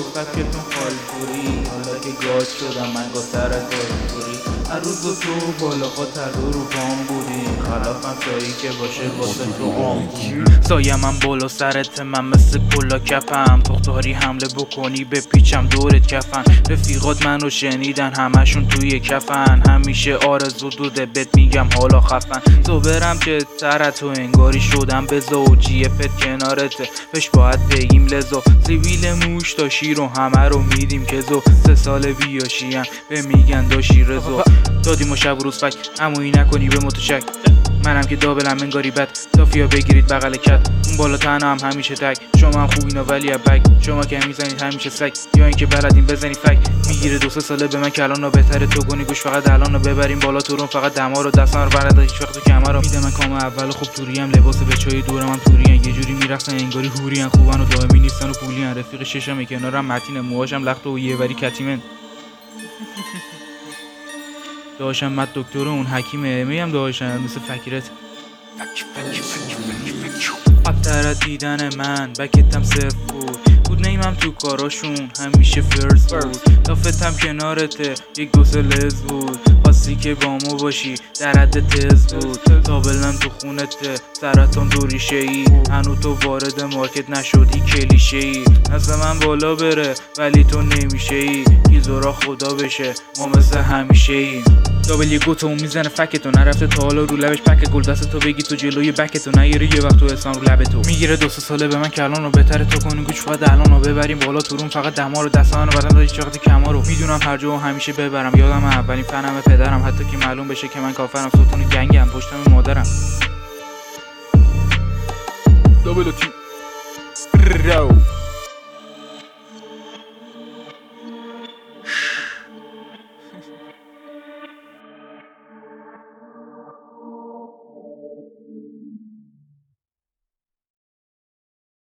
فکتون خالپوری، حالا که گاز شدم من گا سر خالپوری. هر روز و تو بالا خود هر رو پام بودی، خلافم تایی که باشه واسه تو آمبوری. سایه من بالا سرت من مثل کلا کپم، تختاری حمله بکنی به پیچم دورت کفن. رفیقات منو شنیدن همشون توی کفن، همیشه آرزو دوده بهت میگم حالا خفن. تو برم که سرتو انگاری شدم به زوجی فت کنارته، پش باید بگیم لزو. سیبیل موش تا شیر و همه رو میدیم که زو، 3 سال بیاشیم به میگن دا شیر زو. دادیم و شب و روز فک عمویی نکنی به متشک، منم که دابلم انگاری بد، تافیا بگیرید بغل کت. اون بالا تنها هم همیشه تک، شما هم خوبینا ولی بگ، شما که میزنید همیشه سگ، یا اینکه بلدین بزنی فک. میگیره 2-3 ساله به من کلان بهتره تو کنی گوش فقط الان رو ببریم بالا تو رو، فقط دما رو دستان رو برد هیچ وقت تو کمر رو. میده من کام اول خوب توریم، لباس بچای دورم هم تورین، یه جوری میرقصن انگاری هورین، خوبن و دائمی نیستن و پولین. رفیق ششم کنارم متین، موهاشم لخت و یه وری کتیمن. داشتم مد دکتر اون حکیمه، میم داشتم مثل فکرت. ابتر دیدن من بکتم صفر بود نیمم تو کاراشون همیشه فرست بود. لافتم کنارته 1-2 لز بود، خواستی که با ما باشی در حد تز بود. تابلم تو خونته سرطان دوریشه ای، هنو تو وارد مارکت نشدی کلیشه ای. نزد من بالا بره ولی تو نمیشه ای، گیزورا خدا بشه ما مثل همیشه ای. دابل یه گوتو میزنه فکتو، نرفته تا حالا رو لبش پک گل دست تو بگی تو جلوی بکتو، نگیره یه وقت تو احسان رو لب تو. میگیره 2-3 ساله به من کلان رو بهتره تو کنی گوش فقط الان رو ببریم بالا تو روم، فقط دما رو دستان رو بدن هیچ وقت کما رو. میدونم هر جا همیشه ببرم، یادم اولین فنم پدرم، حتی که معلوم بشه که من کافرم، ستون گنگم پشتم مادرم. دابل تی رو